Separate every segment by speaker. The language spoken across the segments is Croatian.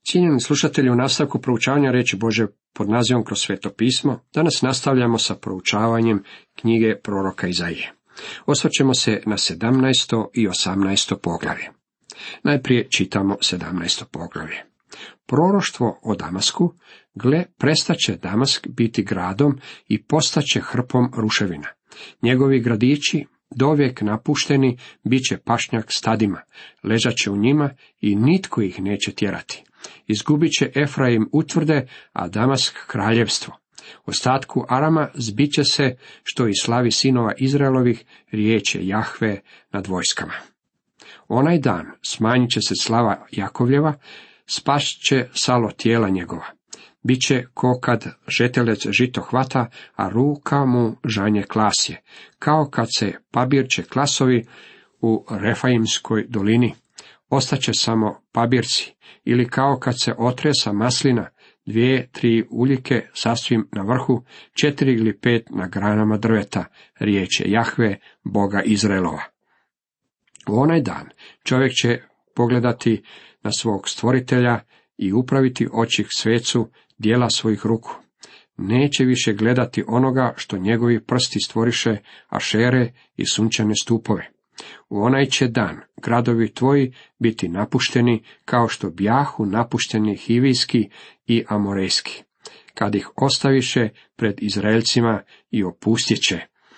Speaker 1: Cijenjeni slušatelji, u nastavku proučavanja riječi Božje pod nazivom Kroz sveto pismo, danas nastavljamo sa proučavanjem knjige proroka Izaije. Osvrćemo se na 17. i 18. poglavlje. Najprije čitamo 17. poglavlje. Proroštvo o Damasku: gle, prestaće Damask biti gradom i postaće hrpom ruševina. Njegovi gradići, dovijek napušteni, bit će pašnjak stadima, ležat će u njima i nitko ih neće tjerati. Izgubit će Efraim utvrde, a Damask kraljevstvo. Ostatku Arama zbit će se, što i slavi sinova Izraelovih, riječ je Jahve nad vojskama. Onaj dan smanjit će se slava Jakovljeva, spast će salo tijela njegova. Biće ko kad žetelec žito hvata, a ruka mu žanje klasje, kao kad se pabirče klasovi u Refaimskoj dolini. Ostaće samo pabirci, ili kao kad se otresa maslina, 2-3 uljike sasvim na vrhu, 4 ili 5 na granama drveta, riječ je Jahve, Boga Izraelova. U onaj dan čovjek će pogledati na svog stvoritelja i upraviti oči k svecu dijela svojih ruku. Neće više gledati onoga što njegovi prsti stvoriše, Ašere i sunčane stupove. U onaj će dan gradovi tvoji biti napušteni, kao što bjahu napušteni hivijski i amorejski, kad ih ostaviše pred Izraelcima i opustjeće,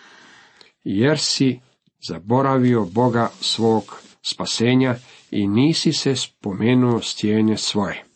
Speaker 1: jer si zaboravio Boga svog spasenja i nisi se spomenuo stjenje svoje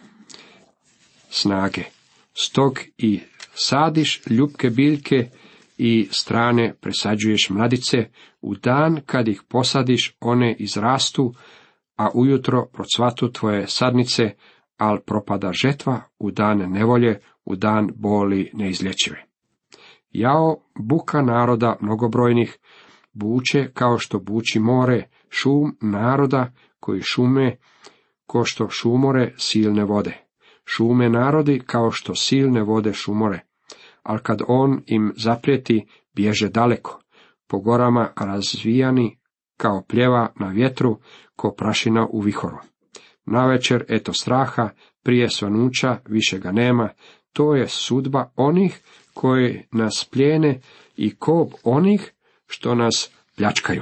Speaker 1: snage. Stog i sadiš ljupke biljke i strane presađuješ mladice, u dan kad ih posadiš one izrastu, a ujutro procvatu tvoje sadnice, al propada žetva u dan nevolje, u dan boli neizlječive. Jao, buka naroda mnogobrojnih, buče kao što buči more, šum naroda koji šume, ko što šumore silne vode. Šume narodi kao što silne vode šumore, al kad on im zaprijeti, bježe daleko, po gorama razvijani kao pljeva na vjetru, ko prašina u vihoru. Navečer eto straha, prije svanuća više ga nema, to je sudba onih koji nas plijene i kob onih što nas pljačkaju.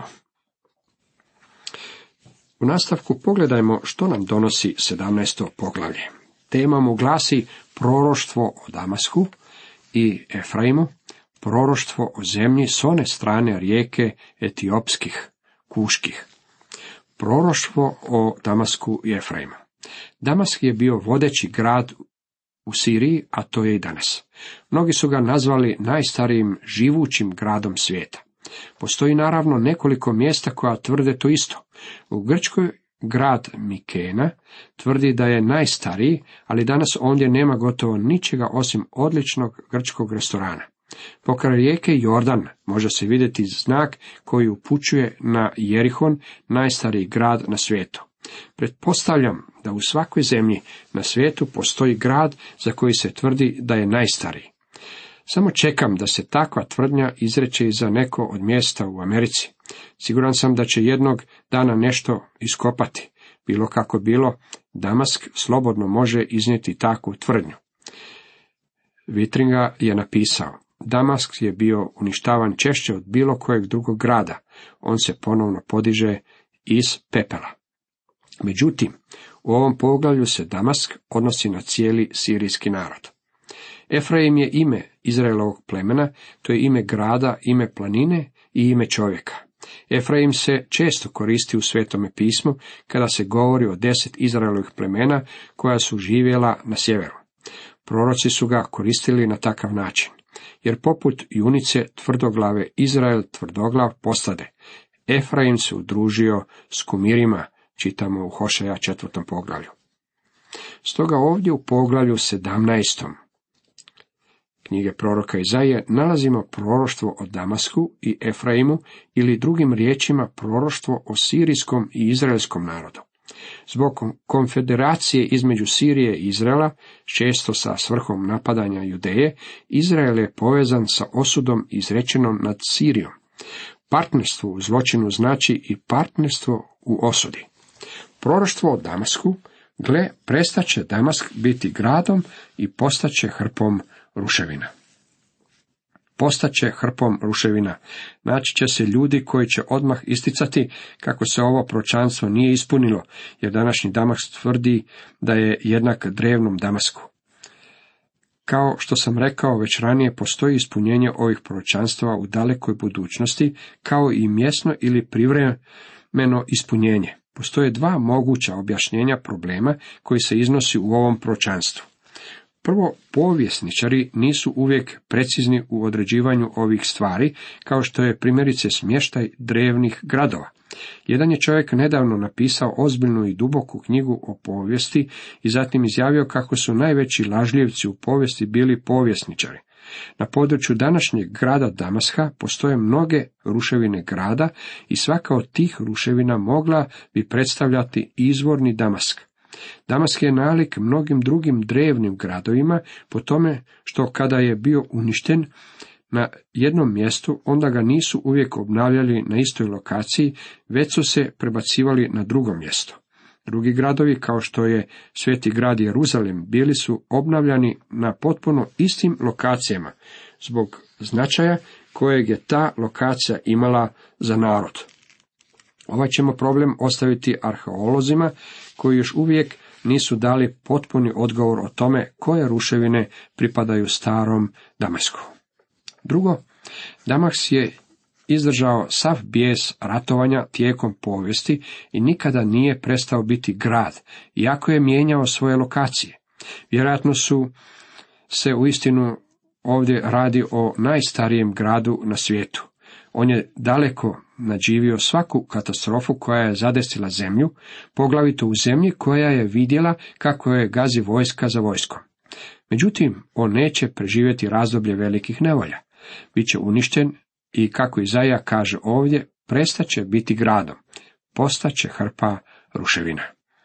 Speaker 1: U nastavku pogledajmo što nam donosi 17. poglavlje. Tema mu glasi proroštvo o Damasku i Efraimu, proroštvo o zemlji s one strane rijeke etiopskih, kuških. Proroštvo o Damasku i Efraimu. Damask je bio vodeći grad u Siriji, a to je i danas. Mnogi su ga nazvali najstarijim živućim gradom svijeta. Postoji naravno nekoliko mjesta koja tvrde to isto. U Grčkoj grad Mikena tvrdi da je najstariji, ali danas ondje nema gotovo ničega osim odličnog grčkog restorana. Pokraj rijeke Jordan može se vidjeti znak koji upućuje na Jerihon, najstariji grad na svijetu. Pretpostavljam da u svakoj zemlji na svijetu postoji grad za koji se tvrdi da je najstariji. Samo čekam da se takva tvrdnja izreče i za neko od mjesta u Americi. Siguran sam da će jednog dana nešto iskopati. Bilo kako bilo, Damask slobodno može iznijeti takvu tvrdnju. Vitringa je napisao: Damask je bio uništavan češće od bilo kojeg drugog grada. On se ponovno podiže iz pepela. Međutim, u ovom poglavlju se Damask odnosi na cijeli sirijski narod. Efraim je ime Izraelovog plemena, to je ime grada, ime planine i ime čovjeka. Efraim se često koristi u Svetome pismu kada se govori o 10 Izraelovih plemena koja su živjela na sjeveru. Proroci su ga koristili na takav način, jer poput junice tvrdoglave Izrael tvrdoglav postade. Efraim se udružio s kumirima, čitamo u Hošeja 4. poglavlju. Stoga ovdje u poglavlju 17. knjige proroka Izaije nalazimo proroštvo o Damasku i Efraimu, ili drugim riječima proroštvo o sirijskom i izraelskom narodu. Zbog konfederacije između Sirije i Izraela, često sa svrhom napadanja Judeje, Izrael je povezan sa osudom izrečenom nad Sirijom. Partnerstvo u zločinu znači i partnerstvo u osudi. Proroštvo o Damasku Gle, prestaće Damask biti gradom i postaće hrpom ruševina. Postaće hrpom ruševina. Naći će se ljudi koji će odmah isticati kako se ovo proročanstvo nije ispunilo, jer današnji Damask tvrdi da je jednak drevnom Damasku. Kao što sam rekao već ranije, postoji ispunjenje ovih proročanstava u dalekoj budućnosti, kao i mjesno ili privremeno ispunjenje. Postoje dva moguća objašnjenja problema koji se iznosi u ovom proročanstvu. Prvo, povjesničari nisu uvijek precizni u određivanju ovih stvari, kao što je primjerice smještaj drevnih gradova. Jedan je čovjek nedavno napisao ozbiljnu i duboku knjigu o povijesti i zatim izjavio kako su najveći lažljivci u povijesti bili povjesničari. Na području današnjeg grada Damaska postoje mnoge ruševine grada i svaka od tih ruševina mogla bi predstavljati izvorni Damask. Damask je nalik mnogim drugim drevnim gradovima po tome što kada je bio uništen na jednom mjestu, onda ga nisu uvijek obnavljali na istoj lokaciji, već su se prebacivali na drugo mjesto. Drugi gradovi, kao što je Sveti grad Jeruzalem, bili su obnavljani na potpuno istim lokacijama, zbog značaja kojeg je ta lokacija imala za narod. Ovaj ćemo problem ostaviti arheolozima, koji još uvijek nisu dali potpuni odgovor o tome koje ruševine pripadaju starom Damasku. Drugo, Damask je izdržao sav bijes ratovanja tijekom povijesti i nikada nije prestao biti grad, iako je mijenjao svoje lokacije. Vjerojatno se uistinu ovdje radi o najstarijem gradu na svijetu. On je daleko nadživio svaku katastrofu koja je zadesila zemlju, poglavito u zemlji koja je vidjela kako je gazi vojska za vojskom. Međutim, on neće preživjeti razdoblje velikih nevolja. Biće uništen i, kako Izaija kaže ovdje, prestaće biti gradom, postaće hrpa ruševina.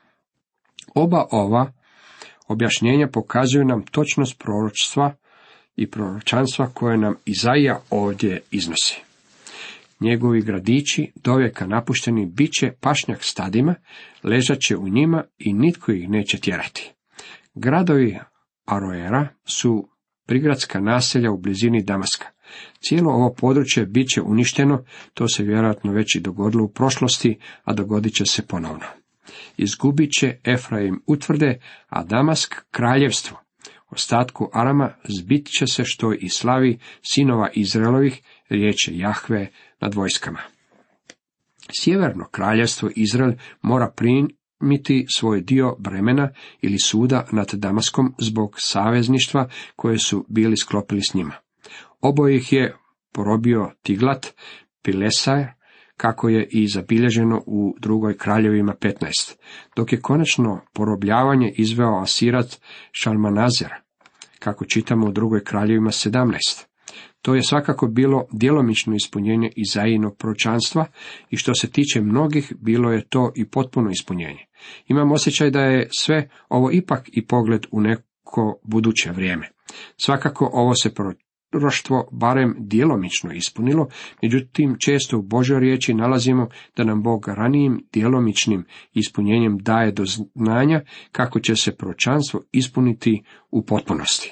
Speaker 1: Oba ova objašnjenja pokazuju nam točnost proročstva i proročanstva koje nam Izaija ovdje iznosi. Njegovi gradići, dovijeka napušteni, bit će pašnjak stadima, ležat će u njima i nitko ih neće tjerati. Gradovi Aroera su prigradska naselja u blizini Damaska. Cijelo ovo područje bit će uništeno, to se vjerojatno već i dogodilo u prošlosti, a dogodit će se ponovno. Izgubit će Efraim utvrde, a Damask kraljevstvo. Ostatku Arama zbit će se što i slavi sinova Izraelovih, riječ je Jahve nad vojskama. Sjeverno kraljevstvo Izrael mora primiti svoj dio bremena ili suda nad Damaskom zbog savezništva koje su bili sklopili s njima. Oboje ih je porobio Tiglat Pileser, kako je i zabilježeno u drugoj kraljevima 15, dok je konačno porobljavanje izveo Asirat Šalmanazer, kako čitamo u drugoj kraljevima 17. To je svakako bilo djelomično ispunjenje Izaijinog proročanstva i što se tiče mnogih, bilo je to i potpuno ispunjenje. Imam osjećaj da je sve ovo ipak i pogled u neko buduće vrijeme. Svakako ovo se proroštvo barem djelomično ispunilo, međutim često u Božoj riječi nalazimo da nam Bog ranijim djelomičnim ispunjenjem daje do znanja kako će se proročanstvo ispuniti u potpunosti.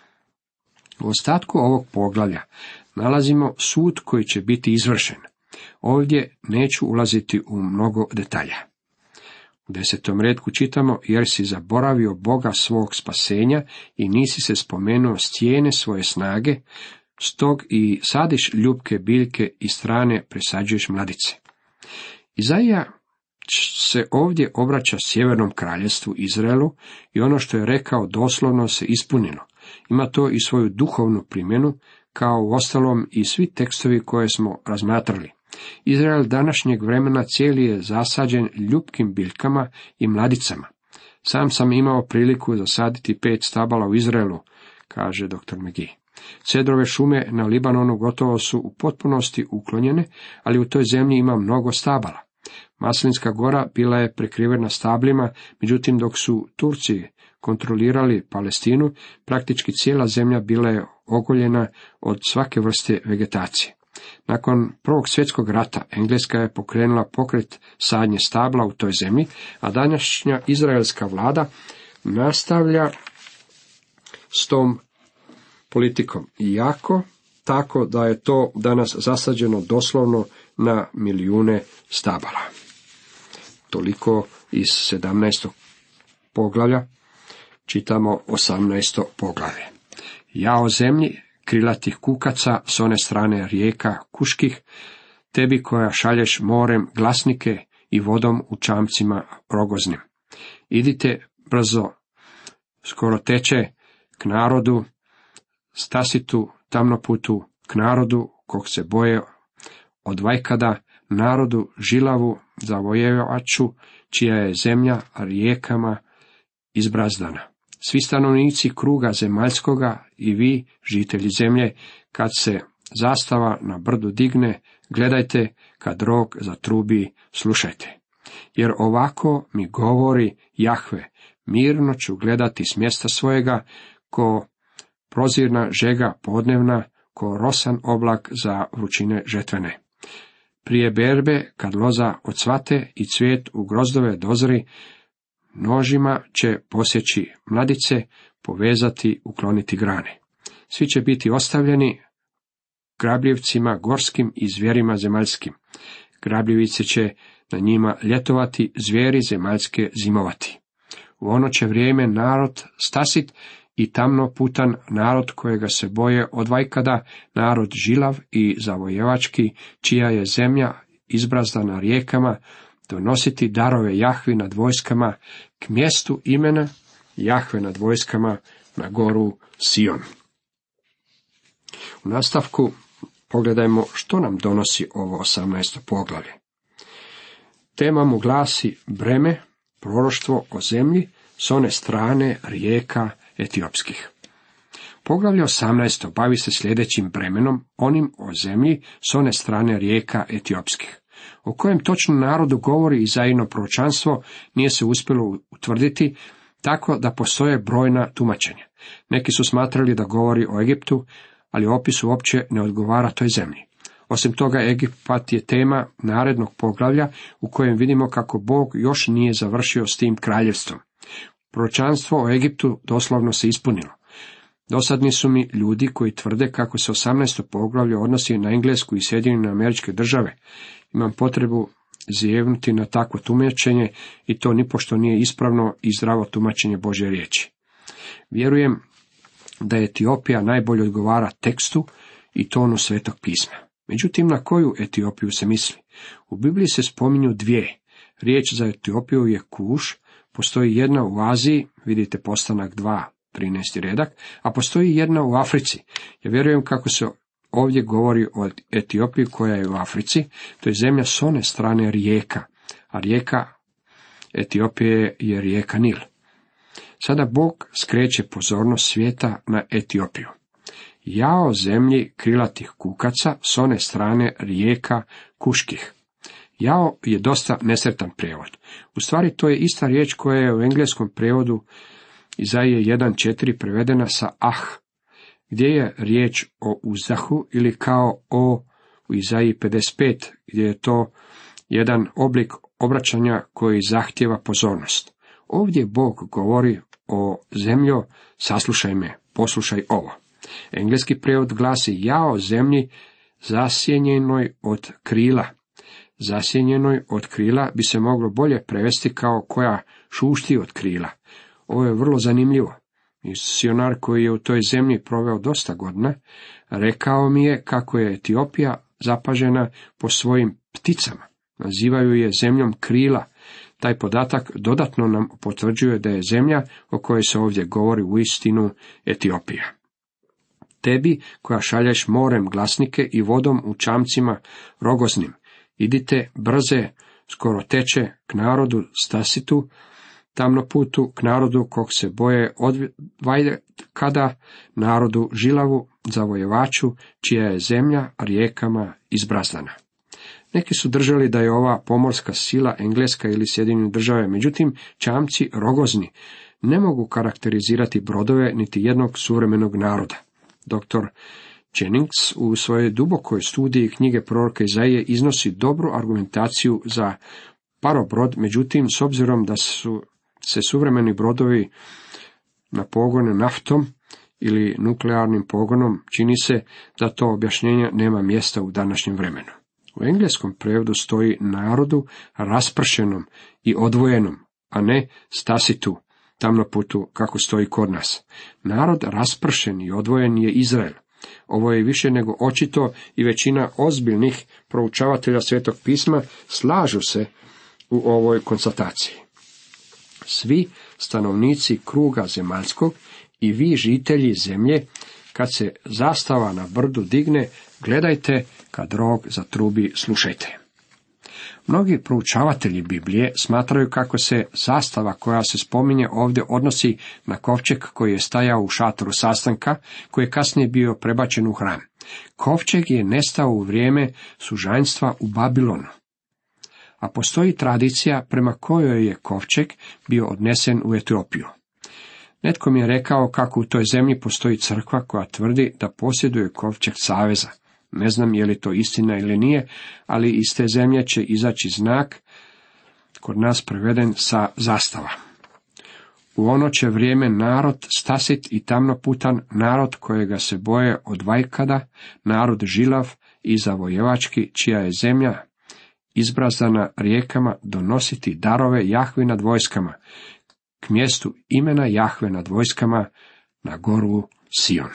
Speaker 1: U ostatku ovog poglavlja nalazimo sud koji će biti izvršen. Ovdje neću ulaziti u mnogo detalja. U 10. redku čitamo, jer si zaboravio Boga svog spasenja i nisi se spomenuo stijene svoje snage, stog i sadiš ljubke biljke i strane presađuješ mladice. Izaija se ovdje obraća sjevernom kraljevstvu Izraelu i ono što je rekao doslovno se ispunilo. Ima to i svoju duhovnu primjenu, kao u ostalom i svi tekstovi koje smo razmatrali. Izrael današnjeg vremena cijeli je zasađen ljubkim biljkama i mladicama. Sam sam imao priliku zasaditi 5 stabala u Izraelu, kaže dr. McGee. Cedrove šume na Libanonu gotovo su u potpunosti uklonjene, ali u toj zemlji ima mnogo stabala. Maslinska gora bila je prekrivena stablima, međutim dok su Turci kontrolirali Palestinu, praktički cijela zemlja bila je ogoljena od svake vrste vegetacije. Nakon Prvog svjetskog rata Engleska je pokrenula pokret sadnje stabla u toj zemlji, a današnja izraelska vlada nastavlja s tom politikom. Iako tako da je to danas zasađeno doslovno na milijune stabala. Toliko iz 17. poglavlja. Čitamo 18. poglavlje. Jao zemlji krilatih kukaca s one strane rijeka Kuških, tebi koja šalješ morem glasnike i vodom u čamcima rogoznim. Idite brzo, skoro teče k narodu stasitu, tamnoputu, k narodu kog se boje od vajkada, narodu žilavu zavojevaču, čija je zemlja rijekama izbrazdana. Svi stanovnici kruga zemaljskoga i vi, žitelji zemlje, kad se zastava na brdu digne, gledajte, kad rog zatrubi, slušajte. Jer ovako mi govori Jahve, mirno ću gledati s mjesta svojega, ko prozirna žega podnevna, ko rosan oblak za vrućine žetvene. Prije berbe, kad loza odsvate i cvijet u grozdove dozri, nožima će posjeći mladice, povezati, ukloniti grane. Svi će biti ostavljeni grabljivcima gorskim i zvijerima zemaljskim. Grabljivice će na njima ljetovati, zvijeri zemaljske zimovati. U ono će vrijeme narod stasit i tamno putan, narod kojega se boje od vajkada, narod žilav i zavojevački, čija je zemlja izbrazdana rijekama, donositi darove Jahvi nad vojskama, k mjestu imena Jahve nad vojskama, na goru Sion. U nastavku pogledajmo što nam donosi ovo 18. poglavlje. Tema mu glasi breme, proroštvo o zemlji s one strane rijeka etiopskih. Poglavlje 18. bavi se sljedećim bremenom, onim o zemlji s one strane rijeka etiopskih. O kojem točno narodu govori Izajino proročanstvo nije se uspjelo utvrditi, tako da postoje brojna tumačenja. Neki su smatrali da govori o Egiptu, ali opis uopće ne odgovara toj zemlji. Osim toga, Egipat je tema narednog poglavlja u kojem vidimo kako Bog još nije završio s tim kraljevstvom. Proročanstvo o Egiptu doslovno se ispunilo. Dosadni su mi ljudi koji tvrde kako se 18. poglavlje odnosi na Englesku i Sjedinjene Američke Države. Imam potrebu zjevnuti na takvo tumačenje i to nipošto nije ispravno i zdravo tumačenje Božje riječi. Vjerujem da Etiopija najbolje odgovara tekstu i tonu Svetog pisma. Međutim, na koju Etiopiju se misli? U Bibliji se spominju dvije. Riječ za Etiopiju je Kuš, postoji jedna u Aziji, vidite Postanak 2, 13. redak, a postoji jedna u Africi. Ja vjerujem kako se ovdje govori o Etiopiji koja je u Africi, to je zemlja s one strane rijeka, a rijeka Etiopije je rijeka Nil. Sada Bog skreće pozornost svijeta na Etiopiju. Jao zemlji krilatih kukaca s one strane rijeka Kuških. Jao je dosta nesretan prijevod. U stvari to je ista riječ koja je u engleskom prijevodu Izaije 1.4 prevedena sa gdje je riječ o uzdahu ili kao o u Izaiji 55, gdje je to jedan oblik obraćanja koji zahtjeva pozornost. Ovdje Bog govori o zemljo, saslušaj me, poslušaj ovo. Engleski prijevod glasi jao zemlji zasjenjenoj od krila. Zasjenjenoj od krila bi se moglo bolje prevesti kao koja šušti od krila. Ovo je vrlo zanimljivo. Misionar koji je u toj zemlji proveo dosta godina, rekao mi je kako je Etiopija zapažena po svojim pticama. Nazivaju je zemljom krila. Taj podatak dodatno nam potvrđuje da je zemlja o kojoj se ovdje govori uistinu Etiopija. Tebi koja šalješ morem glasnike i vodom u čamcima rogoznim, idite brze, skoro teče k narodu stasitu, tamnoputu, k narodu kog se boje od vajkada, narodu žilavu, zavojevaču, čija je zemlja rijekama izbrazdana. Neki su držali da je ova pomorska sila Engleska ili Sjedinjene Države, međutim čamci rogozni ne mogu karakterizirati brodove niti jednog suvremenog naroda. Dr. Jennings u svojoj dubokoj studiji knjige proroka Izaije iznosi dobru argumentaciju za parobrod, međutim, s obzirom da su se suvremeni brodovi na pogone naftom ili nuklearnim pogonom, čini se da to objašnjenje nema mjesta u današnjem vremenu. U engleskom prevodu stoji narodu raspršenom i odvojenom, a ne stasitu, tamnoputu, kako stoji kod nas. Narod raspršen i odvojen je Izrael. Ovo je više nego očito i većina ozbiljnih proučavatelja Svetog pisma slažu se u ovoj konstataciji. Svi stanovnici kruga zemaljskog i vi žitelji zemlje, kad se zastava na brdu digne, gledajte, kad rog zatrubi, slušajte. Mnogi proučavatelji Biblije smatraju kako se zastava koja se spominje ovdje odnosi na kovčeg koji je stajao u šatoru sastanka, koji je kasnije bio prebačen u hram. Kovčeg je nestao u vrijeme sužanjstva u Babilonu. A postoji tradicija prema kojoj je kovčeg bio odnesen u Etiopiju. Netko mi je rekao kako u toj zemlji postoji crkva koja tvrdi da posjeduje kovčeg saveza. Ne znam je li to istina ili nije, ali iz te zemlje će izaći znak, kod nas preveden sa zastava. U ono će vrijeme narod stasit i tamnoputan, narod kojega se boje od vajkada, narod žilav i zavojevački, čija je zemlja izbrazdana rijekama, donositi darove Jahve nad vojskama, k mjestu imena Jahve nad vojskama, na goru Sion.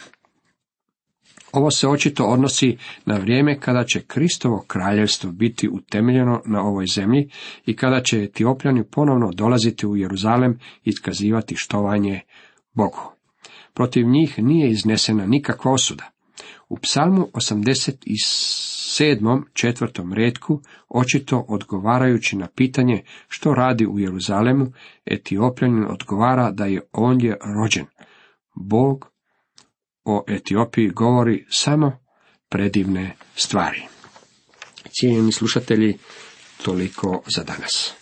Speaker 1: Ovo se očito odnosi na vrijeme kada će Kristovo kraljevstvo biti utemeljeno na ovoj zemlji i kada će Etiopljani ponovno dolaziti u Jeruzalem i iskazivati štovanje Bogu. Protiv njih nije iznesena nikakva osuda. U Psalmu 87. 4. retku, očito odgovarajući na pitanje što radi u Jeruzalemu, Etiopljanin odgovara da je ondje rođen. Bog o Etiopiji govori samo predivne stvari. Cijenjeni slušatelji, toliko za danas.